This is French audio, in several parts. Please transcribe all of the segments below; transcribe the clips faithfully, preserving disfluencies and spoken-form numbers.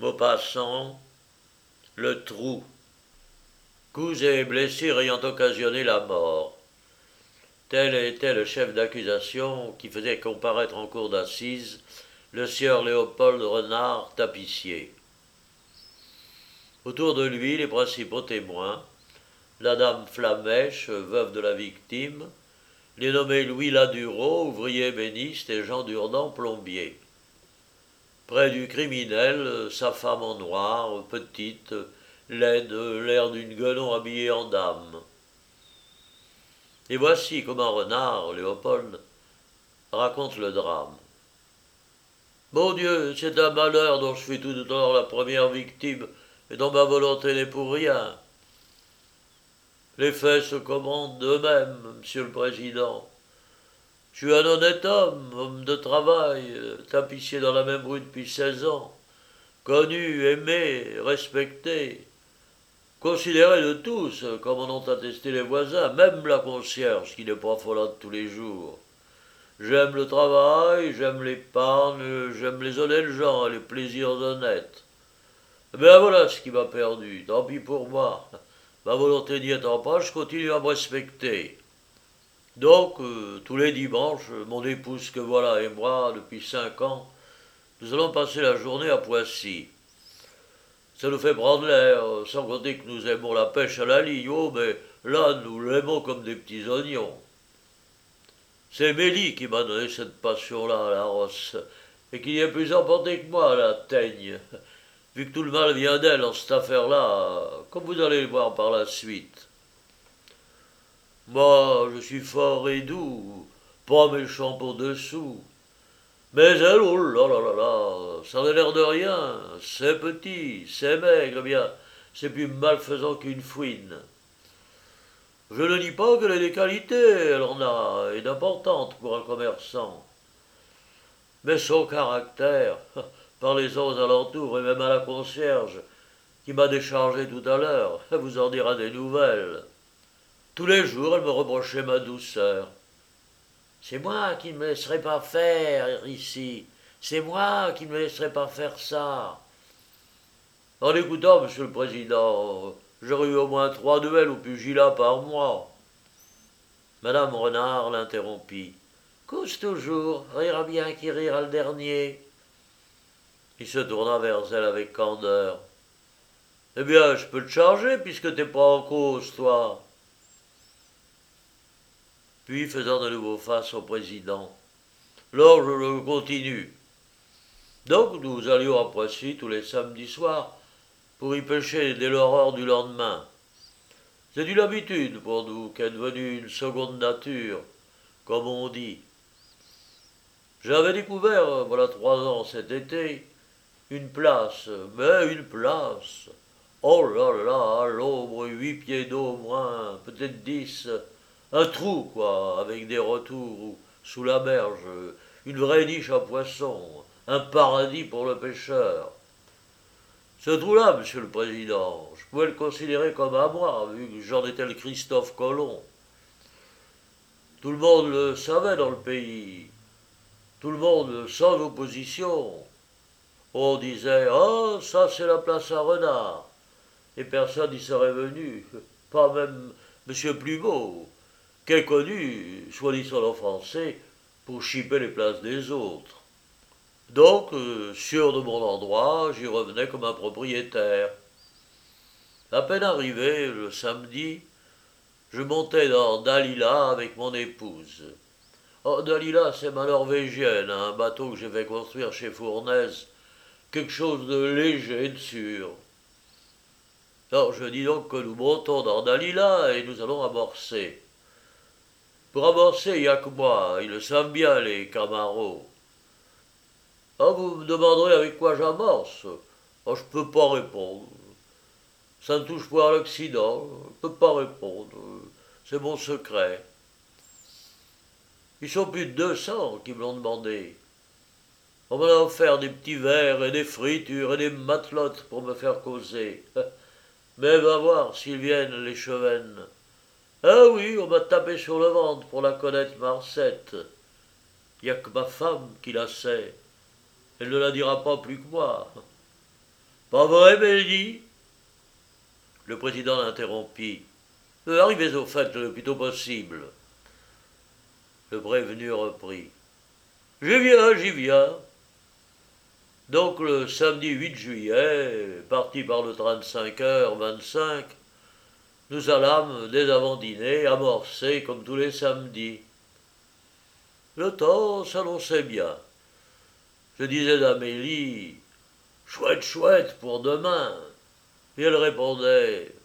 Maupassant, le trou. Coups et blessures ayant occasionné la mort. Tel était le chef d'accusation qui faisait comparaître en cour d'assises le sieur Léopold Renard, tapissier. Autour de lui, les principaux témoins, la dame Flamèche, veuve de la victime, les nommés Louis Ladureau, ouvrier ébéniste, et Jean Durdan, plombier. Près du criminel, sa femme en noir, petite, laide, l'air d'une guenon habillée en dame. Et voici comment Renard, Léopold, raconte le drame. Mon Dieu, c'est un malheur dont je fus tout d'abord la première victime et dont ma volonté n'est pour rien. Les faits se commandent d'eux-mêmes, Monsieur le Président. Je suis un honnête homme, homme de travail, tapissier dans la même rue depuis seize ans, connu, aimé, respecté, considéré de tous, comme en ont attesté les voisins, même la concierge qui n'est pas folade tous les jours. J'aime le travail, j'aime l'épargne, j'aime les honnêtes gens, les plaisirs honnêtes. Eh bien voilà ce qui m'a perdu, tant pis pour moi. Ma volonté n'y étant pas, je continue à me respecter. Donc, euh, tous les dimanches, mon épouse que voilà et moi, depuis cinq ans, nous allons passer la journée à Poissy. Ça nous fait prendre l'air, sans compter que nous aimons la pêche à la ligne, oh, mais là, nous l'aimons comme des petits oignons. C'est Mélie qui m'a donné cette passion-là à la rosse, et qui est plus emportée que moi à la teigne. Vu que tout le mal vient d'elle en cette affaire-là, comme vous allez le voir par la suite. Moi, je suis fort et doux, pas méchant pour dessous. Mais elle, oh là là là là, ça n'a l'air de rien, c'est petit, c'est maigre, eh bien, c'est plus malfaisant qu'une fouine. Je ne dis pas qu'elle ait des qualités, elle en a, et d'importantes pour un commerçant. Mais son caractère, parlez-en aux alentours et même à la concierge, qui m'a déchargé tout à l'heure, elle vous en dira des nouvelles. Tous les jours, elle me reprochait ma douceur. C'est moi qui ne me laisserai pas faire ici. C'est moi qui ne me laisserai pas faire ça. En écoutant, Monsieur le Président, j'aurais eu au moins trois duels au pugilat par mois. Madame Renard l'interrompit. Cause toujours, rira bien qui rira le dernier. Il se tourna vers elle avec candeur. Eh bien, je peux te charger puisque t'es pas en cause, toi. Puis, faisant de nouveau face au président. Alors, je le continue. Donc, nous allions à Poissy tous les samedis soirs pour y pêcher dès l'aurore du lendemain. C'est une habitude pour nous qui est devenue une seconde nature, comme on dit. J'avais découvert, voilà trois ans cet été, une place, mais une place. Oh là là, à l'ombre, huit pieds d'eau au moins, peut-être dix. Un trou, quoi, avec des retours sous la berge, une vraie niche à poissons, un paradis pour le pêcheur. Ce trou-là, Monsieur le Président, je pouvais le considérer comme à moi, vu que j'en étais le Christophe Colomb. Tout le monde le savait dans le pays, tout le monde sans opposition. On disait « Ah, ça c'est la place à Renard », et personne n'y serait venu, pas même Monsieur Plumeau, qui est connu, soit dit en français, pour chipper les places des autres. Donc, euh, sûr de mon endroit, j'y revenais comme un propriétaire. À peine arrivé, le samedi, je montais dans Dalila avec mon épouse. Oh, Dalila, c'est ma norvégienne, un bateau que j'ai fait construire chez Fournaise, quelque chose de léger et de sûr. Alors, je dis donc que nous montons dans Dalila et nous allons amorcer. Pour amorcer, il n'y a que moi, ils le savent bien, les camaros. Ah, vous me demanderez avec quoi j'amorce. Oh, je ne peux pas répondre. Ça ne touche pas à l'accident, je ne peux pas répondre. C'est mon secret. Ils sont plus de deux cents qui me l'ont demandé. On m'en a offert des petits verres et des fritures et des matelotes pour me faire causer. Mais va voir s'ils viennent, les chevennes. Ah oui, on m'a tapé sur le ventre pour la connaître, Marcette. Il n'y a que ma femme qui la sait. Elle ne la dira pas plus que moi. Pas vrai, Mélie? Le président l'interrompit. Euh, arrivez au fait le plus tôt possible. Le prévenu reprit. J'y viens, j'y viens. Donc le samedi huit juillet, parti par le train de cinq heures vingt-cinq, nous allâmes, dès avant dîner, amorcer comme tous les samedis. Le temps s'annonçait bien. Je disais d'Amélie, chouette, chouette pour demain. Et elle répondait,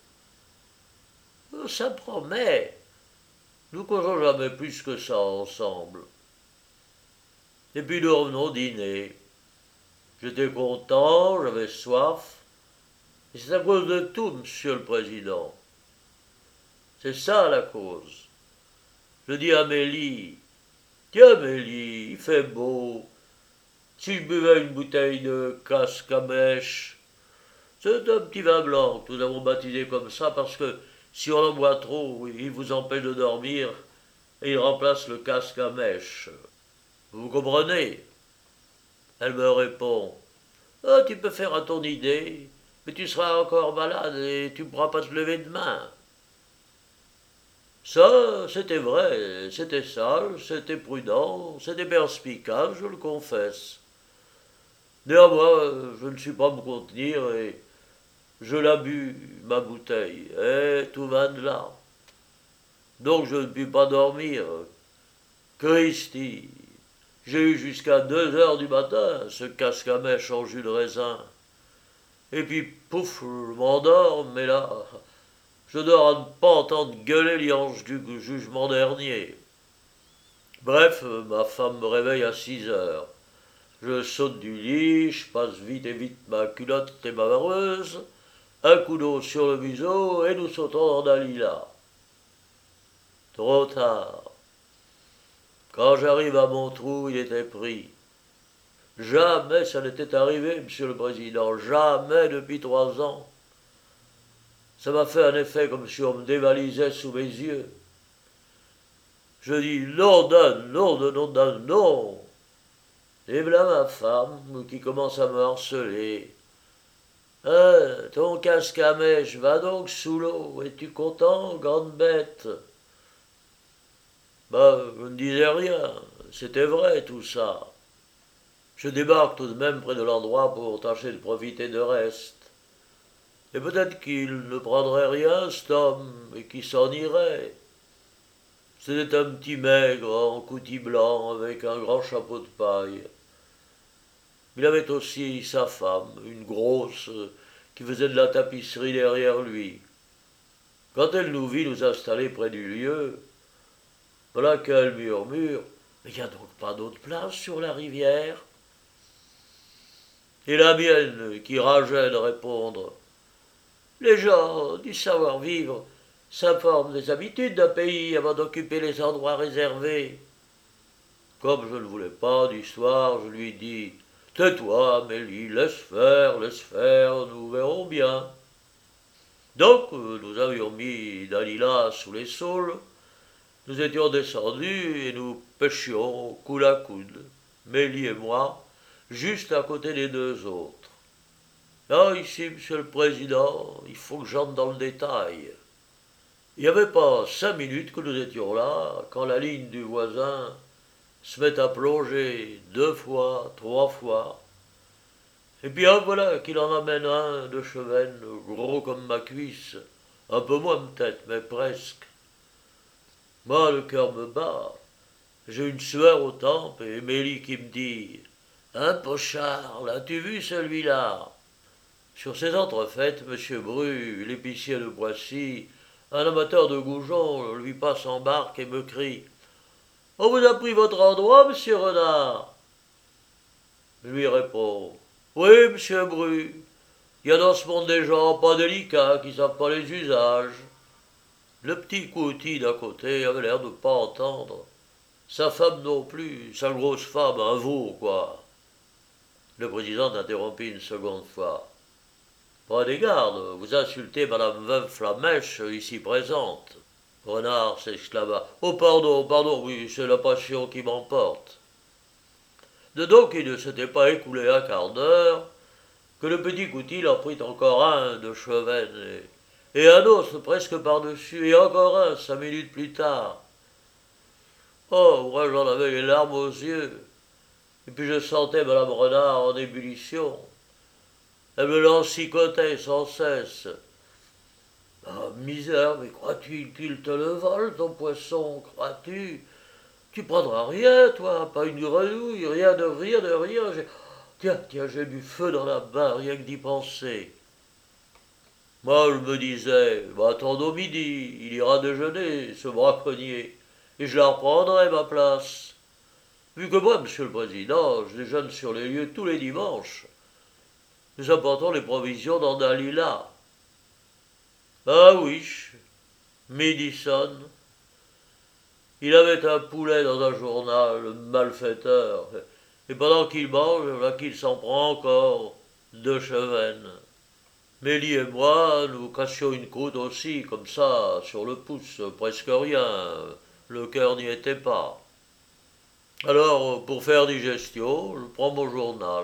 ça promet. Nous causons jamais plus que ça ensemble. Et puis nous revenons dîner. J'étais content, j'avais soif. Et c'est à cause de tout, monsieur le président. C'est ça la cause. Je dis à Amélie, tiens Amélie, il fait beau. Si je buvais une bouteille de casque à mèche, c'est un petit vin blanc que nous avons baptisé comme ça parce que si on en boit trop, il vous empêche de dormir et il remplace le casque à mèche. Vous comprenez? Elle me répond, oh, tu peux faire à ton idée, mais tu seras encore malade et tu ne pourras pas te lever demain. Ça, c'était vrai, c'était sage, c'était prudent, c'était perspicace, je le confesse. Néanmoins, je ne suis pas me contenir et je la bus, ma bouteille, et tout va de là. Donc je ne puis pas dormir. Christi, j'ai eu jusqu'à deux heures du matin ce casque à mèche en jus de raisin. Et puis, pouf, je m'endors, mais là, je dors à ne pas entendre gueuler l'ange du jugement dernier. Bref, ma femme me réveille à six heures. Je saute du lit, je passe vite et vite ma culotte et ma vareuse, un coup d'eau sur le museau et nous sautons dans Dalila. Trop tard. Quand j'arrive à mon trou, il était pris. Jamais ça n'était arrivé, monsieur le président, jamais depuis trois ans. Ça m'a fait un effet comme si on me dévalisait sous mes yeux. Je dis non d'un non, de non d'un non. Et voilà ma femme qui commence à me harceler. Hein, ton casque à mèche, va donc sous l'eau. Es-tu content, grande bête? Ben, je ne disais rien. C'était vrai tout ça. Je débarque tout de même près de l'endroit pour tâcher de profiter de reste. Et peut-être qu'il ne prendrait rien, cet homme, et qu'il s'en irait. C'était un petit maigre en coutil blanc avec un grand chapeau de paille. Il avait aussi sa femme, une grosse, qui faisait de la tapisserie derrière lui. Quand elle nous vit nous installer près du lieu, voilà qu'elle murmure « Mais il n'y a donc pas d'autre place sur la rivière ?» Et la mienne, qui rageait de répondre « Les gens du savoir-vivre s'informent des habitudes d'un pays avant d'occuper les endroits réservés. » Comme je ne voulais pas d'histoire, je lui dis « Tais-toi, Amélie, laisse faire, laisse faire, nous verrons bien. » Donc, nous avions mis Dalila sous les saules, nous étions descendus et nous pêchions coude à coude, Mélie et moi, juste à côté des deux autres. Ah, ici, monsieur le président, il faut que j'entre dans le détail. Il n'y avait pas cinq minutes que nous étions là, quand la ligne du voisin se met à plonger deux fois, trois fois. Et puis ah, voilà qu'il en amène un de chevenne, gros comme ma cuisse, un peu moins peut-être, mais presque. Moi, le cœur me bat. J'ai une sueur aux tempes et Mélie qui me dit « Hein, Pochard, l'as-tu vu celui-là ?» Sur ces entrefaites, M. Bru, l'épicier de Boissy, un amateur de goujon, lui passe en barque et me crie « On vous a pris votre endroit, monsieur Renard ?» Je lui réponds « Oui, monsieur Bru, il y a dans ce monde des gens pas délicats qui savent pas les usages. » Le petit coutil d'à côté avait l'air de ne pas entendre. Sa femme non plus, sa grosse femme, un veau, quoi. Le président interrompit une seconde fois. « Prenez garde, vous insultez madame Veuve Flamèche, ici présente. » Renard s'exclama. « Oh, pardon, pardon, oui, c'est la passion qui m'emporte. » De donc il ne s'était pas écoulé un quart d'heure, que le petit Coutil en prit encore un de Chevène, et, et un autre presque par-dessus, et encore un cinq minutes plus tard. Oh, moi j'en avais les larmes aux yeux, et puis je sentais Madame Renard en ébullition. Elle me l'ensicotait sans cesse. Ah, misère, mais crois-tu qu'il te le vole, ton poisson, crois-tu? Tu prendras rien, toi, pas une grenouille, rien de rien de rien. J'ai... Tiens, tiens, j'ai du feu dans la main, rien que d'y penser. Moi, je me disais, bah, attendons midi, il ira déjeuner, ce braconnier, et je la reprendrai, ma place. Vu que moi, monsieur le président, je déjeune sur les lieux tous les dimanches, nous apportons les provisions dans un lilas. Ah oui, midi sonne. Il avait un poulet dans un journal, le malfaiteur, et pendant qu'il mange, voilà qu'il s'en prend encore de Chevène. Mélie et moi, nous cassions une croûte aussi, comme ça, sur le pouce, presque rien, le cœur n'y était pas. Alors, pour faire digestion, je prends mon journal.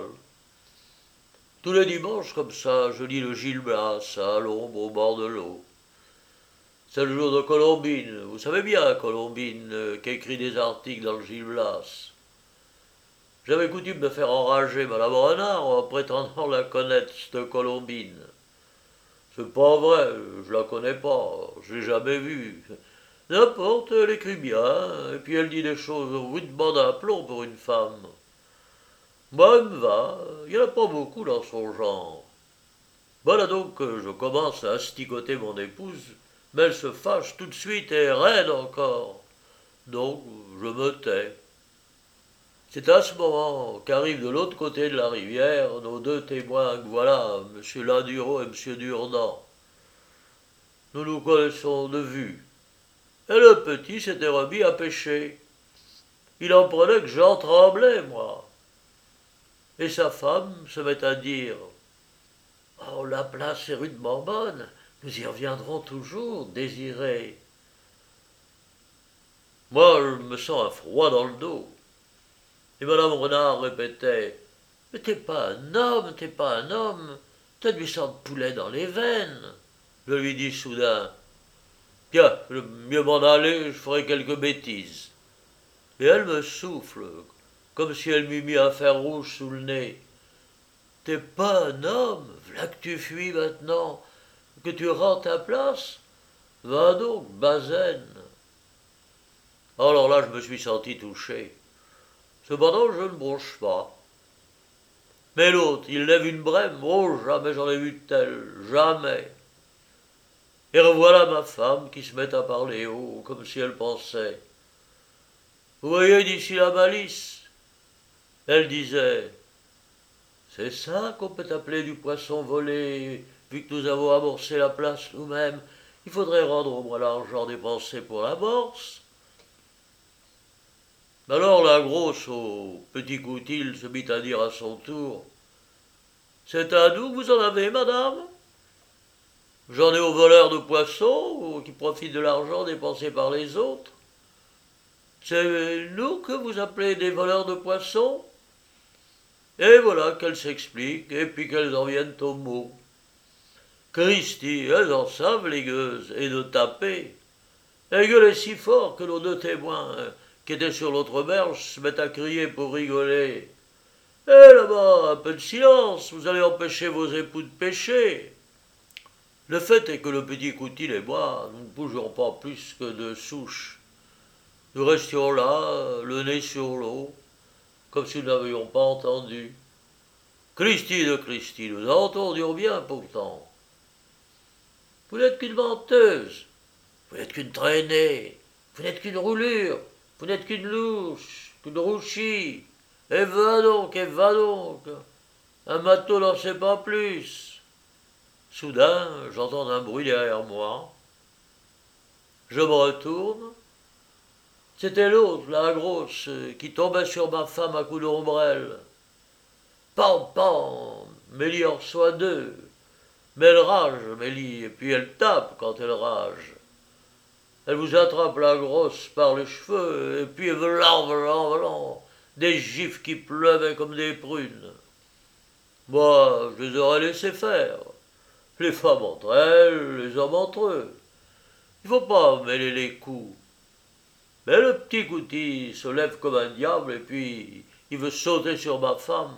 Tous les dimanches, comme ça, je lis le Gil Blas, à l'ombre, au bord de l'eau. C'est le jour de Colombine. Vous savez bien, Colombine, euh, qui écrit des articles dans le Gil Blas. J'avais coutume de faire enrager Madame Renard en prétendant la connaître, cette Colombine. C'est pas vrai, je la connais pas, je l'ai jamais vue. N'importe, elle écrit bien, et puis elle dit des choses rudement d'aplomb pour une femme. Moi, elle me va, il n'y en a pas beaucoup dans son genre. Voilà donc que je commence à asticoter mon épouse, mais elle se fâche tout de suite et raide encore. Donc, je me tais. C'est à ce moment qu'arrivent de l'autre côté de la rivière nos deux témoins que voilà, M. Laduro et M. Durdan. Nous nous connaissons de vue. Et le petit s'était remis à pêcher. Il en prenait que j'en tremblais, moi. Et sa femme se met à dire « Oh, la place est rudement bonne, nous y reviendrons toujours, Désiré. » Moi, je me sens un froid dans le dos. Et Madame Renard répétait « Mais t'es pas un homme, t'es pas un homme, t'as du sang de poulet dans les veines. » Je lui dis soudain « Tiens, je mieux m'en aller, je ferai quelques bêtises. » Et elle me souffle, comme si elle m'eût mis un fer rouge sous le nez. « T'es pas un homme, v'là que tu fuis maintenant, que tu rends ta place. Va donc, bazaine. » Alors là, je me suis senti touché. Cependant, je ne bronche pas. Mais l'autre, il lève une brème, oh, jamais j'en ai vu de telle, jamais. Et revoilà ma femme qui se met à parler haut, comme si elle pensait. Vous voyez d'ici la malice? Elle disait, c'est ça qu'on peut appeler du poisson volé, vu que nous avons amorcé la place nous-mêmes. Il faudrait rendre au moins l'argent dépensé pour la bourse. Alors la grosse, au petit Coutil, se mit à dire à son tour, c'est à nous que vous en avez, madame? J'en ai aux voleurs de poissons qui profitent de l'argent dépensé par les autres. C'est nous que vous appelez des voleurs de poissons? Et voilà qu'elles s'expliquent, et puis qu'elles en viennent au mot. Christi, elles en savent, les gueuses, et de taper. Elles gueulaient si fort que nos deux témoins, qui étaient sur l'autre berge, se mettent à crier pour rigoler. Eh là-bas, un peu de silence, vous allez empêcher vos époux de pêcher. Le fait est que le petit Coutil et moi, nous ne bougeons pas plus que de souches. Nous restions là, le nez sur l'eau, comme si nous n'avions pas entendu. Christi de Christi, nous entendions bien pourtant. Vous n'êtes qu'une menteuse, vous n'êtes qu'une traînée, vous n'êtes qu'une roulure, vous n'êtes qu'une louche, qu'une rouchie. Et va donc, et va donc. Un matelot n'en sait pas plus. Soudain, j'entends un bruit derrière moi. Je me retourne. C'était l'autre, la grosse, qui tombait sur ma femme à coups d'ombrelle. Pam, pam, Mélie en reçoit deux. Mais elle rage, Mélie, et puis elle tape quand elle rage. Elle vous attrape la grosse par les cheveux, et puis vlan, vlan, vlan, des gifles qui pleuvaient comme des prunes. Moi, je les aurais laissés faire. Les femmes entre elles, les hommes entre eux. Il faut pas mêler les coups. Mais le petit Coutil se lève comme un diable et puis il veut sauter sur ma femme.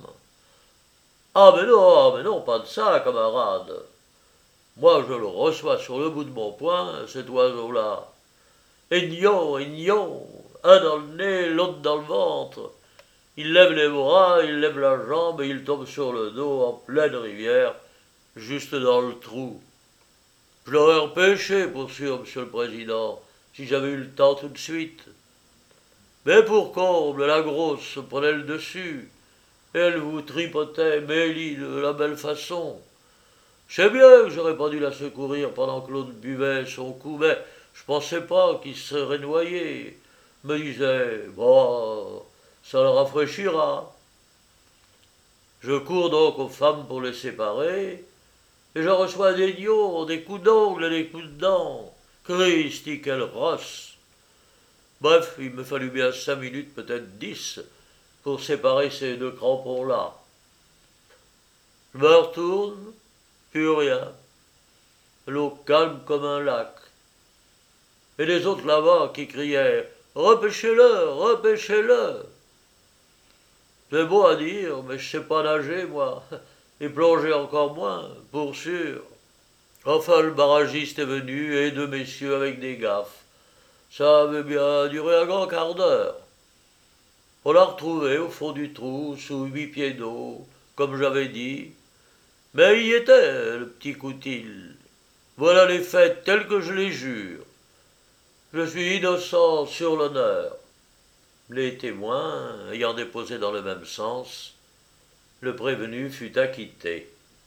Ah mais non, mais non, pas de ça, camarade. Moi je le reçois sur le bout de mon poing, cet oiseau-là. Aignon, aignon, un dans le nez, l'autre dans le ventre. Il lève les bras, il lève la jambe et il tombe sur le dos en pleine rivière, juste dans le trou. Je l'aurais empêché, pour sûr, monsieur le président, si j'avais eu le temps tout de suite. Mais pour comble, la grosse se prenait le dessus. Elle vous tripotait Mélie de la belle façon. Je sais bien que j'aurais pas dû la secourir pendant que l'autre buvait son coup, mais je pensais pas qu'il serait noyé. Je me disais, bon, ça le rafraîchira. Je cours donc aux femmes pour les séparer, et je reçois des nions, des coups d'ongles et des coups de dents. Christi, quelle rosse! Bref, il me fallut bien cinq minutes, peut-être dix, pour séparer ces deux crampons-là. Je me retourne, plus rien. L'eau calme comme un lac. Et les autres là-bas qui criaient « Repêchez-le, repêchez-le !» C'est beau à dire, mais je sais pas nager, moi, et plonger encore moins, pour sûr. Enfin, le barragiste est venu, et deux messieurs avec des gaffes. Ça avait bien duré un grand quart d'heure. On l'a retrouvé au fond du trou, sous huit pieds d'eau, comme j'avais dit. Mais il y était, le petit Coutil. Voilà les faits tels que je les jure. Je suis innocent sur l'honneur. Les témoins ayant déposé dans le même sens, le prévenu fut acquitté.